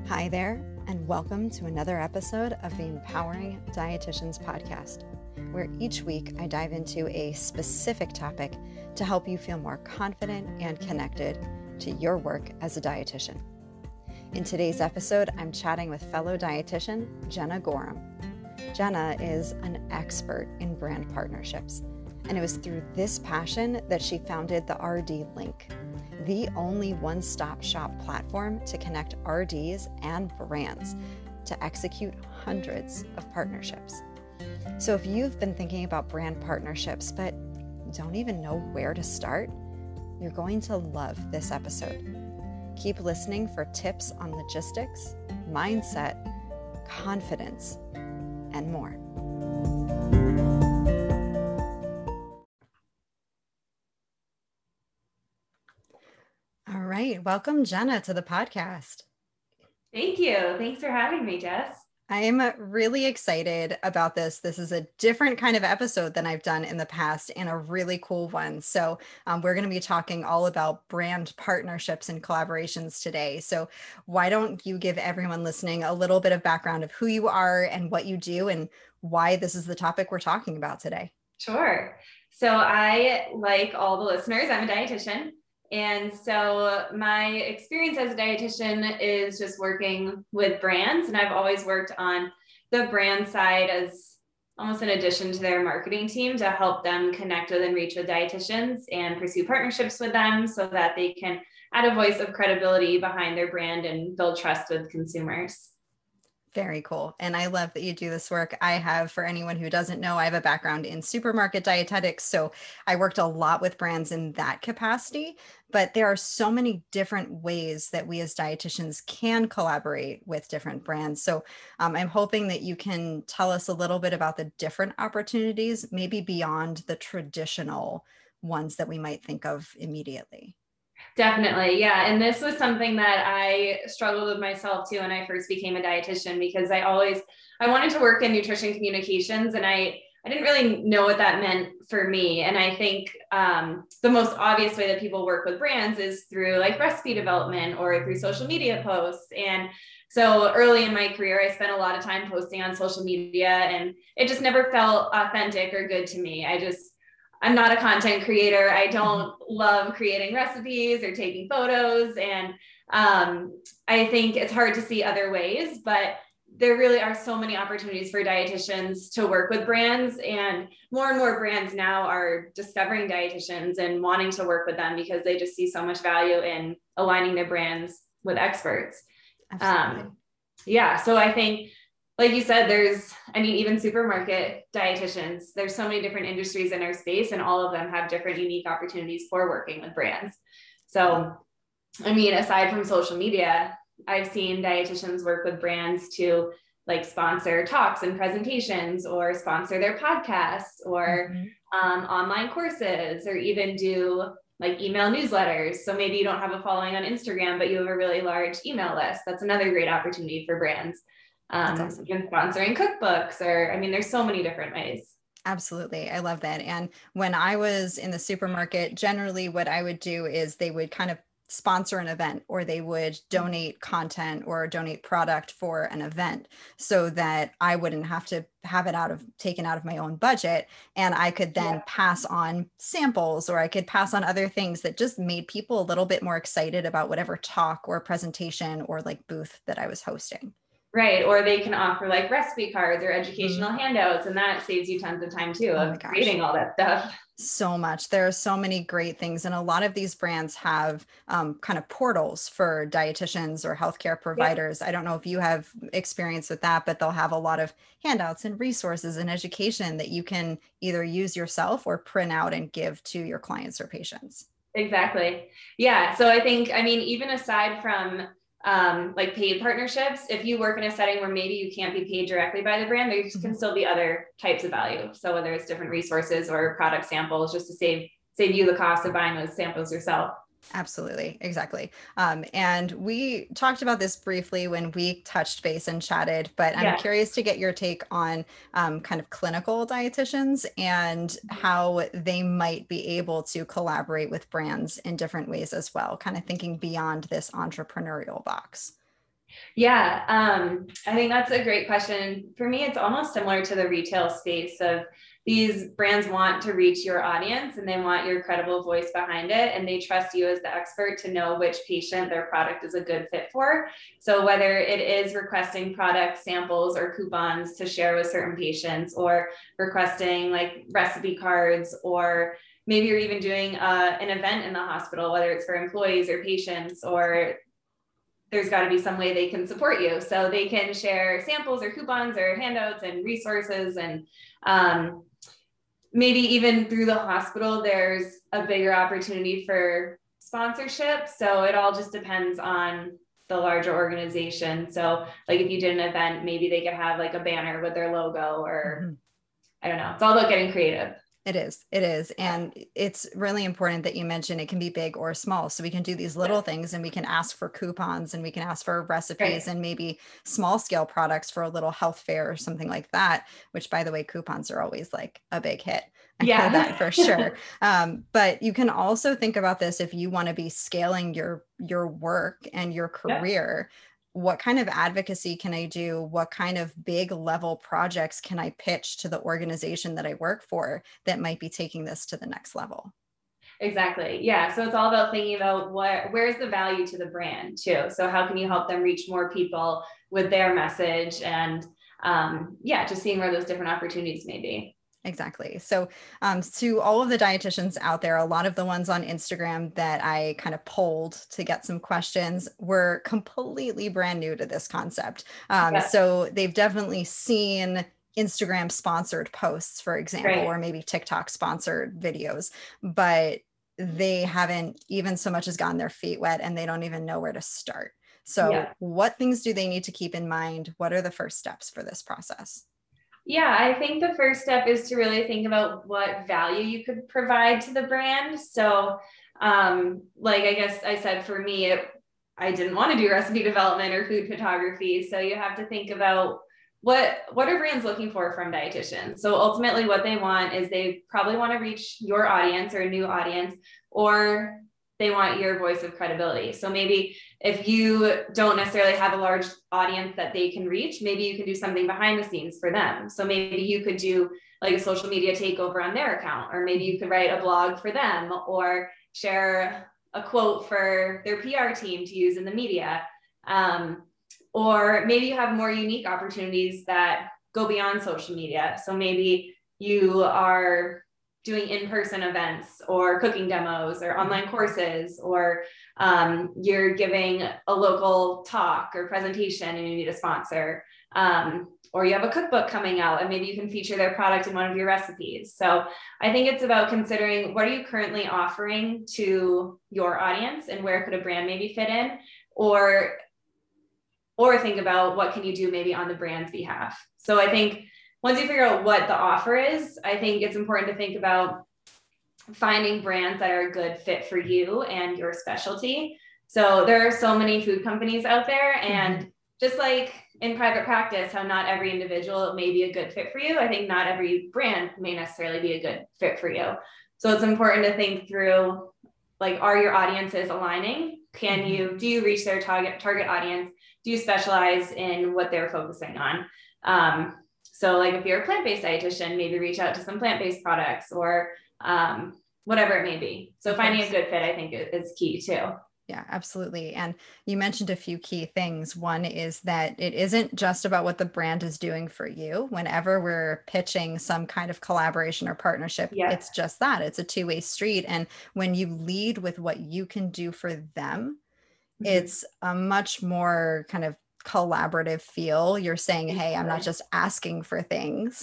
Hi there, and welcome to another episode of the Empowering Dietitians podcast, where each week I dive into a specific topic to help you feel more confident and connected to your work as a dietitian. In today's episode, I'm chatting with fellow dietitian Jenna Gorham. Jenna is an expert in brand partnerships, and it was through this passion that she founded the RD Link, the only one-stop shop platform to connect RDs and brands to execute hundreds of partnerships. So if you've been thinking about brand partnerships but don't even know where to start, you're going to love this episode. Keep listening for tips on logistics, mindset, confidence, and more. All right. Welcome, Jenna, to the podcast. Thank you. Thanks for having me, Jess. I am really excited about this. This is a different kind of episode than I've done in the past and a really cool one. So we're going to be talking all about brand partnerships and collaborations today. So why don't you give everyone listening a little bit of background of who you are and what you do and why this is the topic we're talking about today? Sure. So I, like all the listeners, I'm a dietitian. And so my experience as a dietitian is just working with brands. And I've always worked on the brand side as almost an addition to their marketing team to help them connect with and reach with dietitians and pursue partnerships with them so that they can add a voice of credibility behind their brand and build trust with consumers. Very cool. And I love that you do this work. I have, for anyone who doesn't know, I have a background in supermarket dietetics. So I worked a lot with brands in that capacity, but there are so many different ways that we as dietitians can collaborate with different brands. So I'm hoping that you can tell us a little bit about the different opportunities, maybe beyond the traditional ones that we might think of immediately. Definitely. Yeah. And this was something that I struggled with myself too when I first became a dietitian, because I wanted to work in nutrition communications, and I didn't really know what that meant for me. And I think the most obvious way that people work with brands is through like recipe development or through social media posts. And so early in my career, I spent a lot of time posting on social media, and it just never felt authentic or good to me. I'm not a content creator. I don't love creating recipes or taking photos. And I think it's hard to see other ways, but there really are so many opportunities for dietitians to work with brands, and more brands now are discovering dietitians and wanting to work with them because they just see so much value in aligning their brands with experts. Yeah. So I think, like you said, even supermarket dietitians, there's so many different industries in our space, and all of them have different unique opportunities for working with brands. So, aside from social media, I've seen dietitians work with brands to like sponsor talks and presentations, or sponsor their podcasts, or online courses, or even do like email newsletters. So maybe you don't have a following on Instagram, but you have a really large email list. That's another great opportunity for brands. Awesome. Even sponsoring cookbooks, or there's so many different ways. Absolutely. I love that. And when I was in the supermarket, generally what I would do is they would kind of sponsor an event, or they would donate content or donate product for an event so that I wouldn't have to have it taken out of my own budget. And I could then pass on samples, or I could pass on other things that just made people a little bit more excited about whatever talk or presentation or like booth that I was hosting. Right. Or they can offer like recipe cards or educational handouts, and that saves you tons of time too of creating all that stuff. So much. There are so many great things. And a lot of these brands have kind of portals for dietitians or healthcare providers. I don't know if you have experience with that, but they'll have a lot of handouts and resources and education that you can either use yourself or print out and give to your clients or patients. Exactly. Yeah. So I think, even aside from like paid partnerships, if you work in a setting where maybe you can't be paid directly by the brand, there can still be other types of value. So whether it's different resources or product samples, just to save you the cost of buying those samples yourself. Absolutely. Exactly. And we talked about this briefly when we touched base and chatted, but I'm curious to get your take on kind of clinical dietitians and how they might be able to collaborate with brands in different ways as well, kind of thinking beyond this entrepreneurial box. Yeah, I think that's a great question. For me, it's almost similar to the retail space of these brands want to reach your audience and they want your credible voice behind it. And they trust you as the expert to know which patient their product is a good fit for. So whether it is requesting product samples or coupons to share with certain patients, or requesting like recipe cards, or maybe you're even doing an event in the hospital, whether it's for employees or patients, or there's got to be some way they can support you. So they can share samples or coupons or handouts and resources. And maybe even through the hospital, there's a bigger opportunity for sponsorship. So it all just depends on the larger organization. So like if you did an event, maybe they could have like a banner with their logo, or I don't know. It's all about getting creative. It is. It is. And it's really important that you mention it can be big or small. So we can do these little things and we can ask for coupons and we can ask for recipes and maybe small scale products for a little health fair or something like that, which by the way, coupons are always like a big hit. I know that for sure. But you can also think about this if you want to be scaling your work and your career. What kind of advocacy can I do? What kind of big level projects can I pitch to the organization that I work for that might be taking this to the next level? Exactly. Yeah. So it's all about thinking about where's the value to the brand too. So how can you help them reach more people with their message? And just seeing where those different opportunities may be. Exactly. So to all of the dietitians out there, a lot of the ones on Instagram that I kind of polled to get some questions were completely brand new to this concept. So they've definitely seen Instagram sponsored posts, for example, or maybe TikTok sponsored videos, but they haven't even so much as gotten their feet wet and they don't even know where to start. So what things do they need to keep in mind? What are the first steps for this process? Yeah, I think the first step is to really think about what value you could provide to the brand. So, like I guess I said, for me, I didn't want to do recipe development or food photography. So you have to think about what are brands looking for from dietitians. So ultimately what they want is they probably want to reach your audience or a new audience, or they want your voice of credibility. So maybe if you don't necessarily have a large audience that they can reach, maybe you can do something behind the scenes for them. So maybe you could do like a social media takeover on their account, or maybe you could write a blog for them, or share a quote for their PR team to use in the media. Or maybe you have more unique opportunities that go beyond social media. So maybe you are doing in-person events or cooking demos or online courses, or you're giving a local talk or presentation and you need a sponsor, or you have a cookbook coming out and maybe you can feature their product in one of your recipes. So I think it's about considering what are you currently offering to your audience and where could a brand maybe fit in, or think about what can you do maybe on the brand's behalf. So I think once you figure out what the offer is, I think it's important to think about finding brands that are a good fit for you and your specialty. So there are so many food companies out there, and just like in private practice, how not every individual may be a good fit for you, I think not every brand may necessarily be a good fit for you. So it's important to think through, like, are your audiences aligning? Do you reach their target audience? Do you specialize in what they're focusing on? So like if you're a plant-based dietitian, maybe reach out to some plant-based products, or whatever it may be. So finding a good fit, I think, is key too. Yeah, absolutely. And you mentioned a few key things. One is that it isn't just about what the brand is doing for you. Whenever we're pitching some kind of collaboration or partnership, it's just that. It's a two-way street. And when you lead with what you can do for them, it's a much more kind of collaborative feel. You're saying, hey, I'm not just asking for things.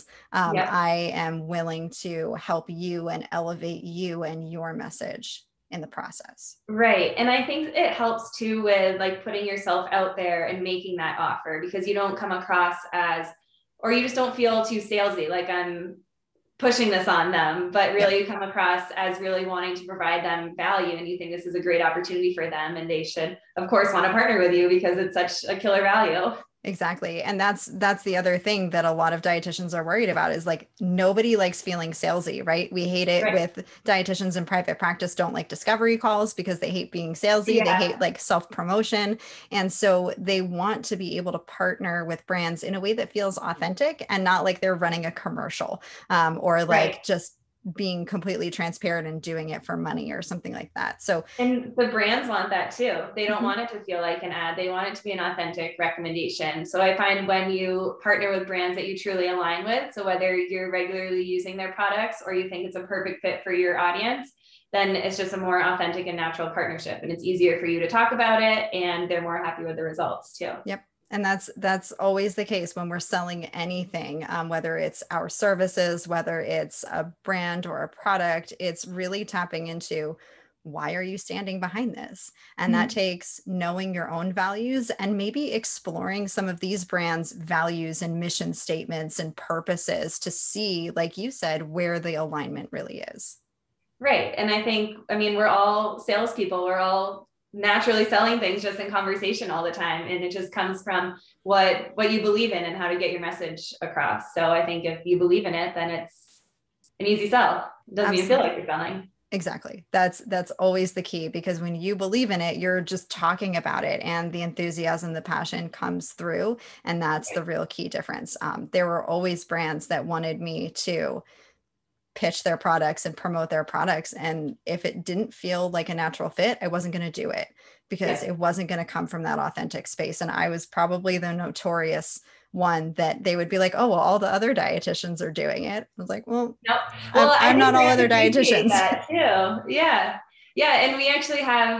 I am willing to help you and elevate you and your message in the process. Right. And I think it helps too with like putting yourself out there and making that offer, because you don't come across as, or you just don't feel too salesy, like I'm pushing this on them, but really you come across as really wanting to provide them value, and you think this is a great opportunity for them, and they should of course want to partner with you because it's such a killer value. Exactly. And that's the other thing that a lot of dietitians are worried about is like nobody likes feeling salesy, right? We hate it Right. with dietitians in private practice don't like discovery calls because they hate being salesy. They Yeah. hate like self-promotion. And so they want to be able to partner with brands in a way that feels authentic and not like they're running a commercial or Right. like just being completely transparent and doing it for money or something like that. So And the brands want that too. They don't mhm, want it to feel like an ad. They want it to be an authentic recommendation. So I find when you partner with brands that you truly align with, so whether you're regularly using their products or you think it's a perfect fit for your audience, then it's just a more authentic and natural partnership. And it's easier for you to talk about it and they're more happy with the results too. yep. And that's always the case when we're selling anything, whether it's our services, whether it's a brand or a product, it's really tapping into why are you standing behind this? And that Mhm. takes knowing your own values and maybe exploring some of these brands' values and mission statements and purposes to see, like you said, where the alignment really is. Right. And I think, I mean, we're all salespeople. We're all naturally selling things just in conversation all the time. And it just comes from what you believe in and how to get your message across. So I think if you believe in it, then it's an easy sell. It doesn't even feel Absolutely. like you're selling. Exactly. That's always the key because when you believe in it, you're just talking about it and the enthusiasm, the passion comes through. And that's the real key difference. There were always brands that wanted me to pitch their products and promote their products. And if it didn't feel like a natural fit, I wasn't going to do it because Yeah. it wasn't going to come from that authentic space. And I was probably the notorious one that they would be like, oh, well, all the other dietitians are doing it. I was like, well, Nope. Well, I I'm think not all brands other appreciate dietitians. that too. Yeah. Yeah. And we actually have,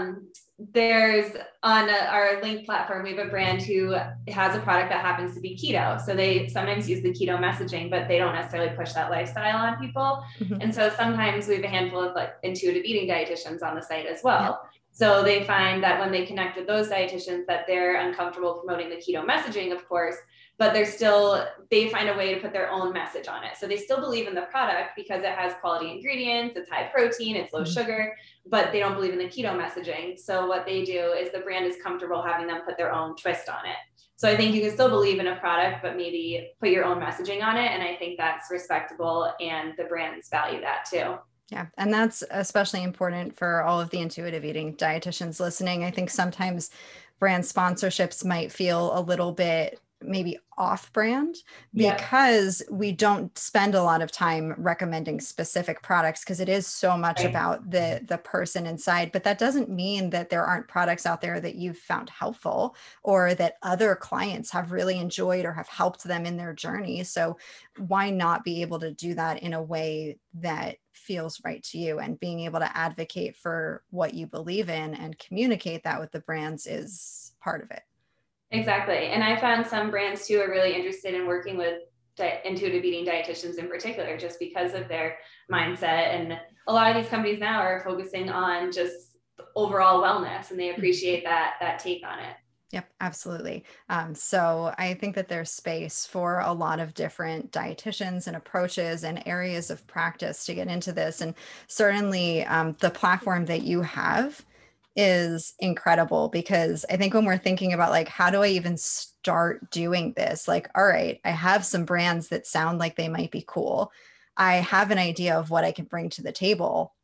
there's on our link platform, we have a brand who has a product that happens to be keto. So they sometimes use the keto messaging, but they don't necessarily push that lifestyle on people. Mhm. And so sometimes we have a handful of like intuitive eating dietitians on the site as Yep. well. So they find that when they connect with those dietitians that they're uncomfortable promoting the keto messaging, of course, but they find a way to put their own message on it. So they still believe in the product because it has quality ingredients, it's high protein, it's low Mhm. sugar, but they don't believe in the keto messaging. So what they do is the brand is comfortable having them put their own twist on it. So I think you can still believe in a product, but maybe put your own messaging on it. And I think that's respectable and the brands value that too. Yeah. And that's especially important for all of the intuitive eating dietitians listening. I think sometimes brand sponsorships might feel a little bit maybe off brand Yep. because we don't spend a lot of time recommending specific products because it is so much Right. about the person inside, but that doesn't mean that there aren't products out there that you've found helpful or that other clients have really enjoyed or have helped them in their journey. So why not be able to do that in a way that feels right to you, and being able to advocate for what you believe in and communicate that with the brands is part of it. Exactly. And I found some brands too are really interested in working with intuitive eating dietitians in particular, just because of their mindset. And a lot of these companies now are focusing on just overall wellness, and they appreciate that take on it. Yep, absolutely. So I think that there's space for a lot of different dietitians and approaches and areas of practice to get into this. And certainly the platform that you have is incredible because I think when we're thinking about like, how do I even start doing this? Like, all right, I have some brands that sound like they might be cool. I have an idea of what I can bring to the table.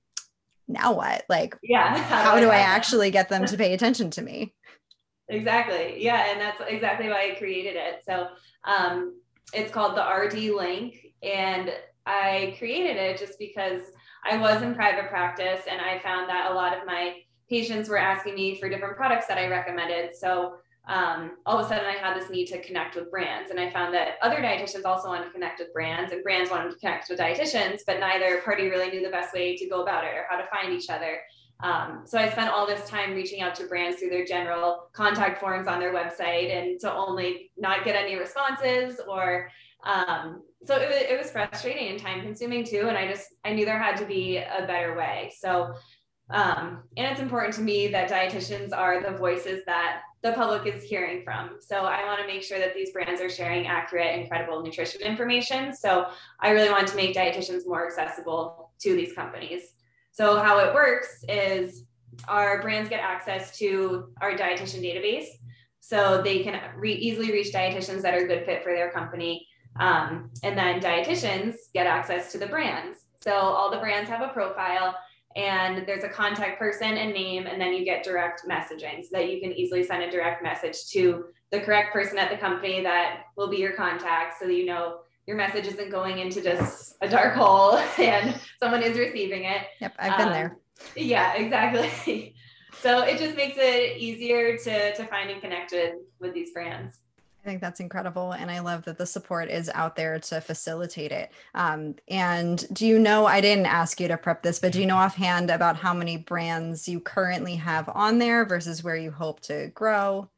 Now what? Like, Yeah. How do how I do I find actually get them to them? pay attention to me? Exactly. Yeah. And that's exactly why I created it. So it's called the RD Link. And I created it just because I was in private practice and I found that a lot of my patients were asking me for different products that I recommended. So all of a sudden I had this need to connect with brands. And I found that other dietitians also wanted to connect with brands and brands wanted to connect with dietitians, but neither party really knew the best way to go about it or how to find each other. So I spent all this time reaching out to brands through their general contact forms on their website and to only not get any responses or so it was frustrating and time consuming too. And I knew there had to be a better way. So and it's important to me that dietitians are the voices that the public is hearing from. So I want to make sure that these brands are sharing accurate and credible nutrition information. So I really want to make dietitians more accessible to these companies. So how it works is our brands get access to our dietitian database. so they can easily reach dietitians that are a good fit for their company. And then dietitians get access to the brands. So all the brands have a profile, and there's a contact person and name, and then you get direct messaging so that you can easily send a direct message to the correct person at the company that will be your contact, so that you know your message isn't going into just a dark hole and someone is receiving it. Yep, I've been there. Yeah, exactly. So it just makes it easier to find and connect with these brands. I think that's incredible. And I love that the support is out there to facilitate it. And do you know, I didn't ask you to prep this, but do you know offhand about how many brands you currently have on there versus where you hope to grow?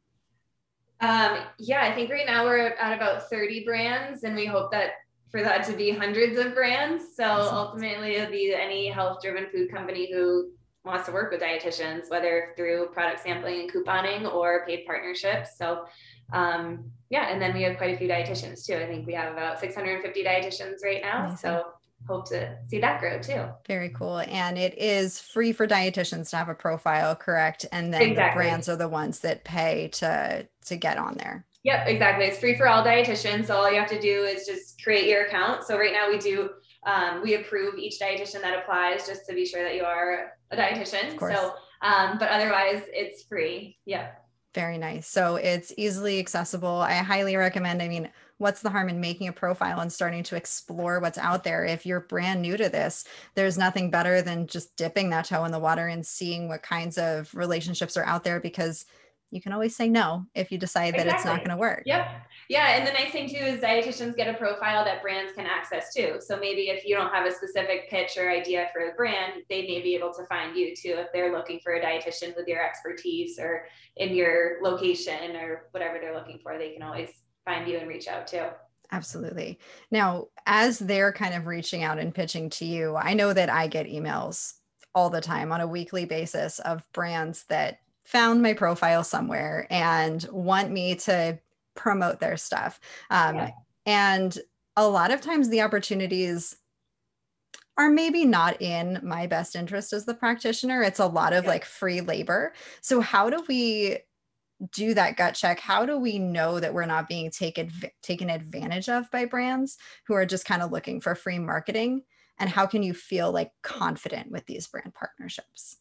Yeah, I think right now we're at about 30 brands, and we hope that for that to be hundreds of brands. So ultimately it'll be any health-driven food company who wants to work with dietitians, whether through product sampling and couponing or paid partnerships. So yeah, and then we have quite a few dietitians too. I think we have about 650 dietitians right now. Amazing. So hope to see that grow too. Very cool. And it is free for dietitians to have a profile, correct? And then exactly. The brands are the ones that pay to get on there. Yep, exactly. It's free for all dietitians. So all you have to do is just create your account. So right now we approve each dietitian that applies, just to be sure that you are a dietitian. So, but otherwise it's free. Yeah. Very nice. So it's easily accessible. I highly recommend. I mean, what's the harm in making a profile and starting to explore what's out there? If you're brand new to this, there's nothing better than just dipping that toe in the water and seeing what kinds of relationships are out there, because you can always say no if you decide that it's not going to work. Yep. Yeah. And the nice thing too is dietitians get a profile that brands can access too. So maybe if you don't have a specific pitch or idea for a brand, they may be able to find you too if they're looking for a dietitian with your expertise or in your location or whatever they're looking for. They can always find you and reach out too. Absolutely. Now, as they're kind of reaching out and pitching to you, I know that I get emails all the time on a weekly basis of brands that found my profile somewhere and want me to promote their stuff. And a lot of times the opportunities are maybe not in my best interest as the practitioner. It's a lot of like free labor. So how do we do that gut check? How do we know that we're not being taken advantage of by brands who are just kind of looking for free marketing? And how can you feel like confident with these brand partnerships?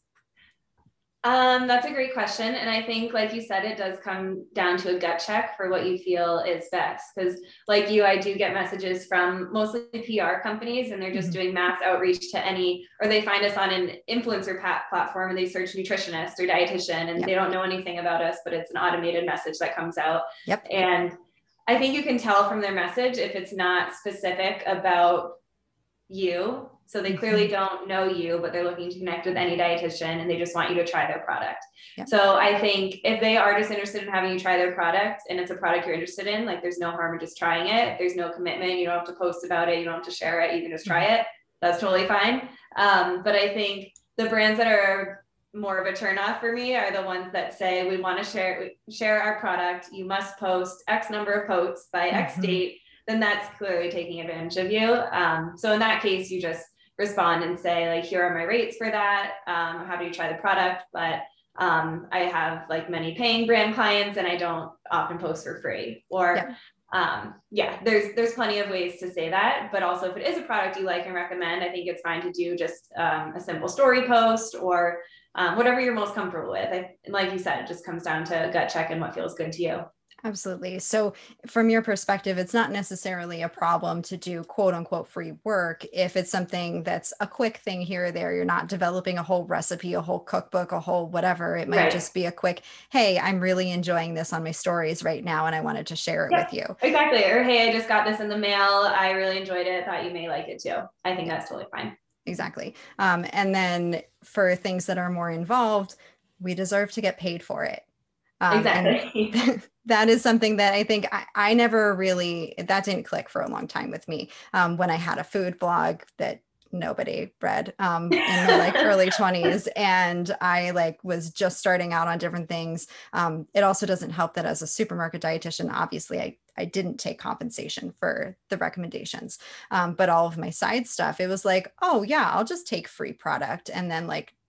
That's a great question. And I think, like you said, it does come down to a gut check for what you feel is best. Because like you, I do get messages from mostly PR companies, and they're just doing mass outreach to or they find us on an influencer platform and they search nutritionist or dietitian, and they don't know anything about us, but it's an automated message that comes out. And I think you can tell from their message if it's not specific about you. So they clearly don't know you, but they're looking to connect with any dietitian and they just want you to try their product. So I think if they are just interested in having you try their product and it's a product you're interested in, like there's no harm in just trying it. There's no commitment. You don't have to post about it. You don't have to share it. You can just try it. That's totally fine. But I think the brands that are more of a turnoff for me are the ones that say, we want to share our product. You must post X number of posts by X date. Then that's clearly taking advantage of you. So in that case, you just respond and say, like, here are my rates for that. How do you try the product? But I have like many paying brand clients and I don't often post for free. Or there's plenty of ways to say that. But also if it is a product you like and recommend, I think it's fine to do just a simple story post or whatever you're most comfortable with. Like you said, it just comes down to gut check and what feels good to you. Absolutely. So from your perspective, it's not necessarily a problem to do quote unquote free work. If it's something that's a quick thing here or there, you're not developing a whole recipe, a whole cookbook, a whole whatever. It might just be a quick, hey, I'm really enjoying this on my stories right now, and I wanted to share it with you. Exactly. Or, hey, I just got this in the mail. I really enjoyed it. Thought you may like it too. I think that's totally fine. Exactly. And then for things that are more involved, we deserve to get paid for it. Exactly. That is something that I think I never really, that didn't click for a long time with me. When I had a food blog that nobody read in my like early 20s, and I like was just starting out on different things. It also doesn't help that as a supermarket dietitian, obviously I didn't take compensation for the recommendations. But all of my side stuff, it was like, oh yeah, I'll just take free product and then like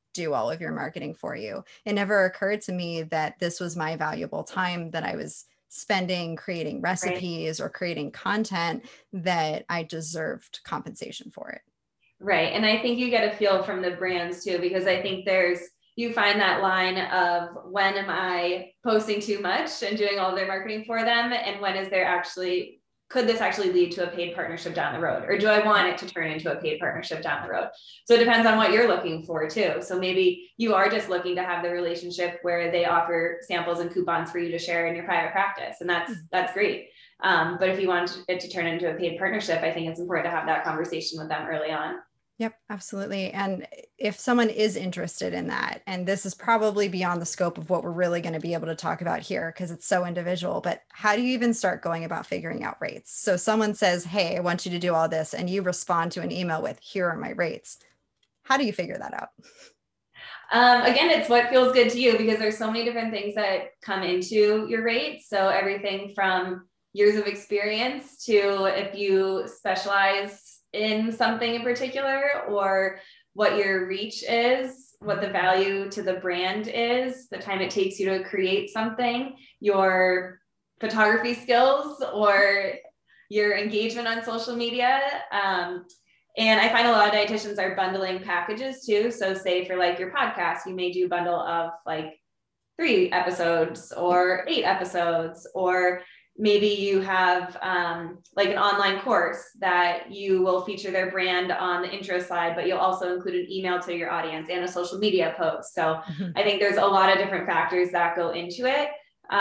do all of your marketing for you. It never occurred to me that this was my valuable time that I was spending creating recipes or creating content, that I deserved compensation for it. Right. And I think you get a feel from the brands too, because I think you find that line of when am I posting too much and doing all their marketing for them? And when is there could this actually lead to a paid partnership down the road? Or do I want it to turn into a paid partnership down the road? So it depends on what you're looking for too. So maybe you are just looking to have the relationship where they offer samples and coupons for you to share in your private practice. And that's great. But if you want it to turn into a paid partnership, I think it's important to have that conversation with them early on. Yep, absolutely. And if someone is interested in that, and this is probably beyond the scope of what we're really going to be able to talk about here because it's so individual, but how do you even start going about figuring out rates? So someone says, hey, I want you to do all this, and you respond to an email with, here are my rates. How do you figure that out? Again, it's what feels good to you, because there's so many different things that come into your rates. So everything from years of experience to if you specialize in something in particular, or what your reach is, what the value to the brand is, the time it takes you to create something, your photography skills, or your engagement on social media. And I find a lot of dietitians are bundling packages too. So say for like your podcast, you may do a bundle of like 3 episodes or 8 episodes, or maybe you have like an online course that you will feature their brand on the intro slide, but you'll also include an email to your audience and a social media post. So I think there's a lot of different factors that go into it.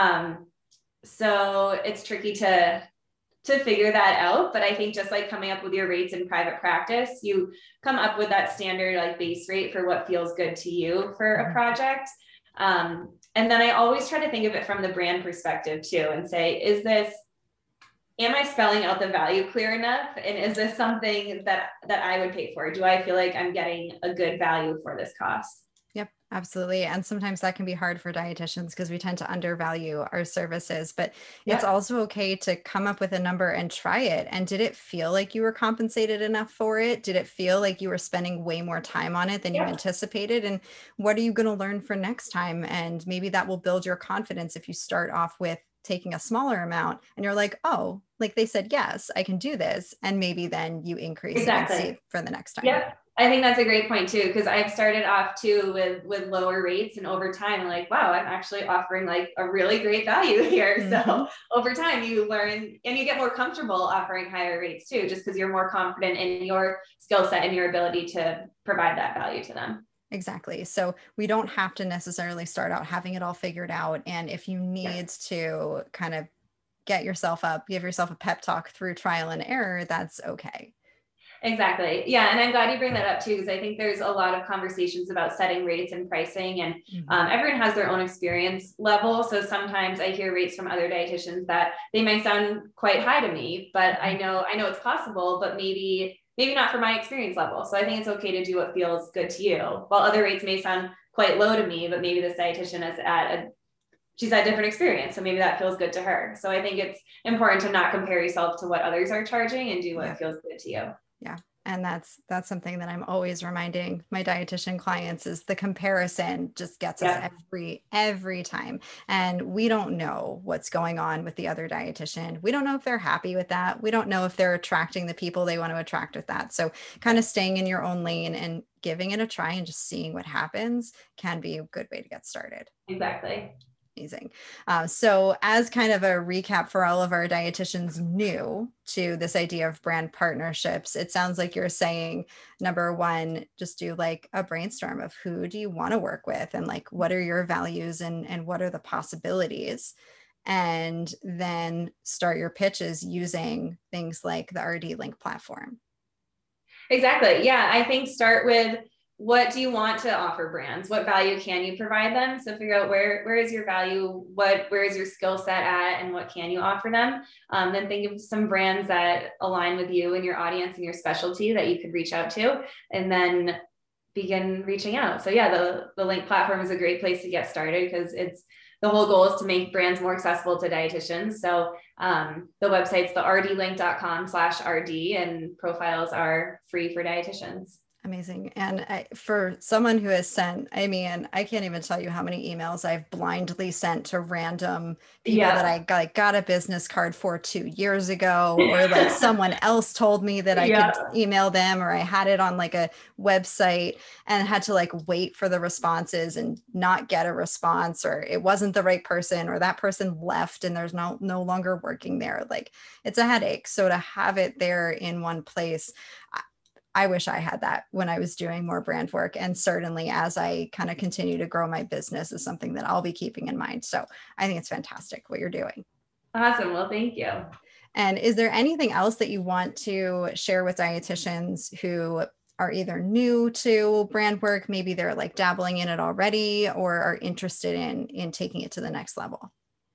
So it's tricky to figure that out. But I think just like coming up with your rates in private practice, you come up with that standard like base rate for what feels good to you for a project. And then I always try to think of it from the brand perspective too, and say, am I spelling out the value clear enough? And is this something that I would pay for? Do I feel like I'm getting a good value for this cost? Yep, absolutely. And sometimes that can be hard for dietitians because we tend to undervalue our services, but it's also okay to come up with a number and try it. And did it feel like you were compensated enough for it? Did it feel like you were spending way more time on it than you anticipated? And what are you going to learn for next time? And maybe that will build your confidence if you start off with taking a smaller amount and you're like, oh, like they said, yes, I can do this. And maybe then you increase it and see for the next time. Yeah. I think that's a great point too, because I've started off too with lower rates, and over time, I'm like, wow, I'm actually offering like a really great value here. So over time, you learn and you get more comfortable offering higher rates too, just because you're more confident in your skill set and your ability to provide that value to them. Exactly. So we don't have to necessarily start out having it all figured out. And if you need to kind of get yourself up, give yourself a pep talk through trial and error, that's okay. Exactly. Yeah. And I'm glad you bring that up too, because I think there's a lot of conversations about setting rates and pricing, and everyone has their own experience level. So sometimes I hear rates from other dietitians that they might sound quite high to me, but I know it's possible, but maybe not for my experience level. So I think it's okay to do what feels good to you. While other rates may sound quite low to me, but maybe this dietitian is she's had different experience. So maybe that feels good to her. So I think it's important to not compare yourself to what others are charging and do what feels good to you. Yeah. And that's something that I'm always reminding my dietitian clients is the comparison just gets us every time. And we don't know what's going on with the other dietitian. We don't know if they're happy with that. We don't know if they're attracting the people they want to attract with that. So kind of staying in your own lane and giving it a try and just seeing what happens can be a good way to get started. Exactly. Amazing. So as kind of a recap for all of our dietitians new to this idea of brand partnerships, it sounds like you're saying, number one, just do like a brainstorm of who do you want to work with and like, what are your values and what are the possibilities? And then start your pitches using things like the RD Link platform. Exactly. Yeah. I think start with, what do you want to offer brands? What value can you provide them? So figure out where is your value, where is your skill set at, and what can you offer them? Then think of some brands that align with you and your audience and your specialty that you could reach out to, and then begin reaching out. So yeah, the Link platform is a great place to get started because the whole goal is to make brands more accessible to dietitians. So the website's the rdlink.com/RD, and profiles are free for dietitians. Amazing. And for someone who has sent, I mean, I can't even tell you how many emails I've blindly sent to random people that I got a business card for 2 years ago, or like someone else told me that I could email them, or I had it on like a website and had to like wait for the responses and not get a response, or it wasn't the right person, or that person left and there's no longer working there. Like it's a headache. So to have it there in one place, I wish I had that when I was doing more brand work. And certainly as I kind of continue to grow my business is something that I'll be keeping in mind. So I think it's fantastic what you're doing. Awesome. Well, thank you. And is there anything else that you want to share with dietitians who are either new to brand work, maybe they're like dabbling in it already, or are interested in taking it to the next level?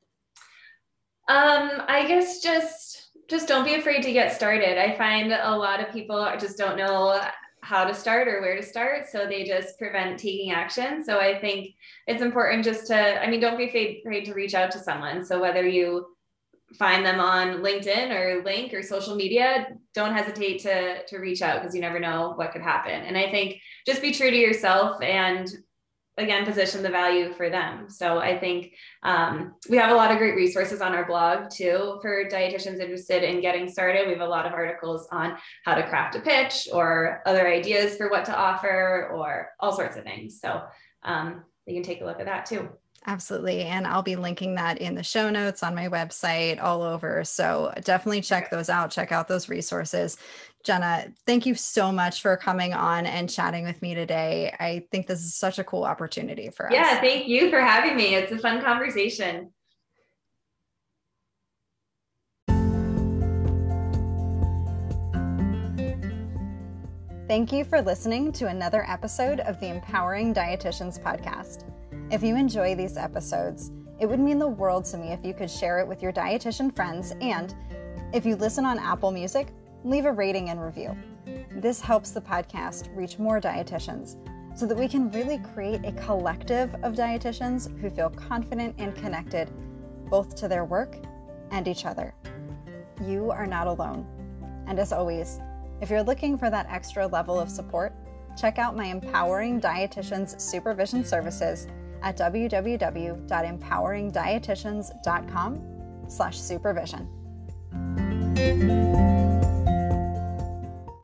I guess just don't be afraid to get started. I find a lot of people just don't know how to start or where to start. So they just prevent taking action. So I think it's important just to, don't be afraid to reach out to someone. So whether you find them on LinkedIn or Link or social media, don't hesitate to reach out, because you never know what could happen. And I think just be true to yourself and again, position the value for them. So I think we have a lot of great resources on our blog too for dietitians interested in getting started. We have a lot of articles on how to craft a pitch or other ideas for what to offer or all sorts of things. So you can take a look at that too. Absolutely. And I'll be linking that in the show notes on my website all over. So definitely check those out. Check out those resources. Jenna, thank you so much for coming on and chatting with me today. I think this is such a cool opportunity for us. Yeah, thank you for having me. It's a fun conversation. Thank you for listening to another episode of the Empowering Dietitians podcast. If you enjoy these episodes, it would mean the world to me if you could share it with your dietitian friends, and if you listen on Apple Music, leave a rating and review. This helps the podcast reach more dietitians so that we can really create a collective of dietitians who feel confident and connected both to their work and each other. You are not alone. And as always, if you're looking for that extra level of support, check out my Empowering Dietitians Supervision Services at www.empoweringdietitians.com/supervision.